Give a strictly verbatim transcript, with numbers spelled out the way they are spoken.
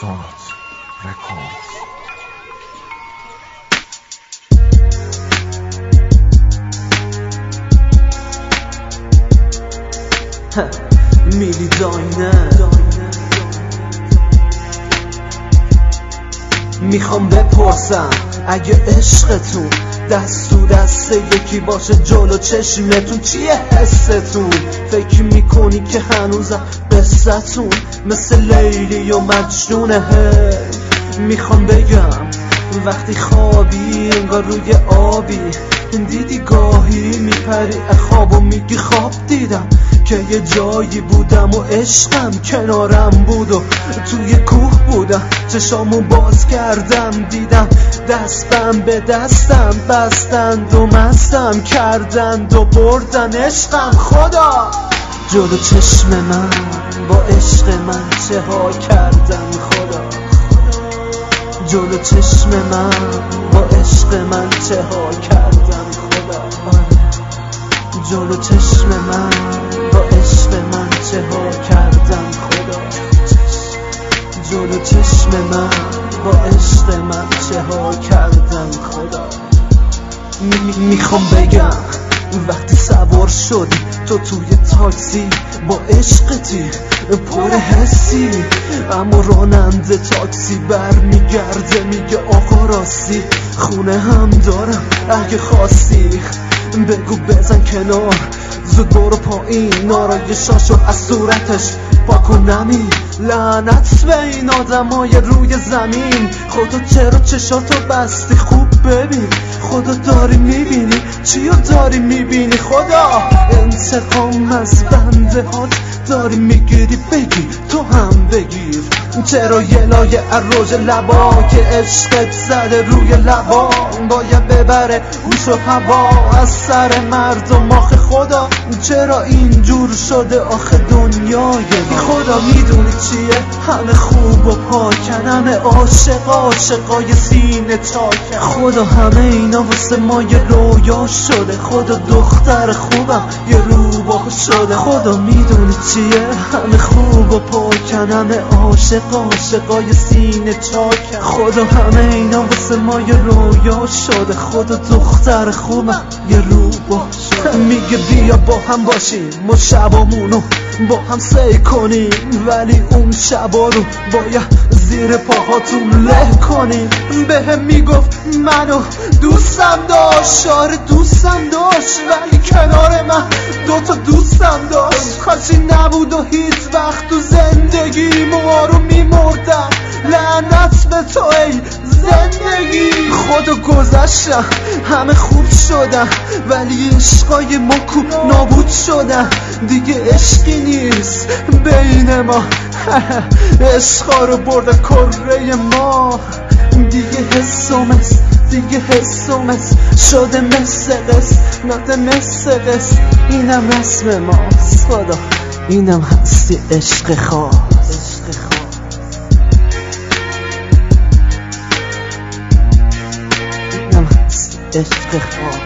رکورد رکورد میلی داینه میخوام بپرسم اگه عشقتون دست تو دست یکی باشه جلو چشمتون چیه حستون؟ فکر میکنی که هنوزم قصتون مثل لیلی و مجنونه؟ میخوام بگم وقتی خوابی انگار روی آبی دیدی گاهی میپری خواب و میگی خواب دیدم که یه جایی بودم و عشقم کنارم بود و توی کوه بودم چشامو باز کردم دیدم دستم به دستم بستند و مستم کردند و بردن عشقم. خدا جلو چشم من با عشق من چه ها کردن؟ خدا جلو چشم من با عشق من چه ها کردن؟ خدا جلو چشم من با عشق من چه ها کردن؟ خدا جلو چشم من با عشق من چه ها کردن؟ خدا میخوام بگم وقتی سوار شدی تو توی تاکسی با عشقتی پر حسی، اما راننده تاکسی بر میگرده میگه آقا راستی خونه هم دارم اگه خواستی بگو بزن کنار زود برو پایین نارایشاشو از صورتش پاکو نمی لعنت به این آدمای روی زمین. خدا چرا چشاتو بستی خوب ببین خدا داری میبینی چیو داری میبینی؟ خدا انتقام از بنده هات داری میگیری بگی تو هم بگیر چرا یه لایه اروج لبا که عشقت زده روی لبا باید ببره گوش و هوا از سر مردم؟ آخه خدا چرا اینجور شده آخه دنیای ما؟ خدا میدونی چیه همه خوب و پاکن همه عاشق عاشقای سینه چاکن. خدا همه اینا واسه ما یه رویا شده خدا دختر خوبم یه روبا شده. خدا میدونی چیه همه خوب و پاکن همه عاشق عاشقای سینه چاکن. خدا همه اینا واسه ما یه رویا شده خدا دختر خوبم یه روبا شده. میگه بیا با هم باشیم ما شبامونو با هم سی کنیم ولی اون شبا رو باید زیر پاهاتون له کنیم. به هم میگفت منو دوستم داشت آره دوستم داشت ولی کنار من دوتا دوستم داشت کاچی نبود و هیچ وقت تو زندگی ما رو میمردم لعنت به تو ای زندگی. خدا گذشتم همه خوب شدن ولی عشقای ما کو نابود شدن دیگه عشقی نیست بین ما عشقا رو برده کره ما دیگه حسومت دیگه حسومت شده مثل قص نده مثل قص اینم رسم ماست. خدا اینم هستی عشق خاص اینم هستی عشق خاص.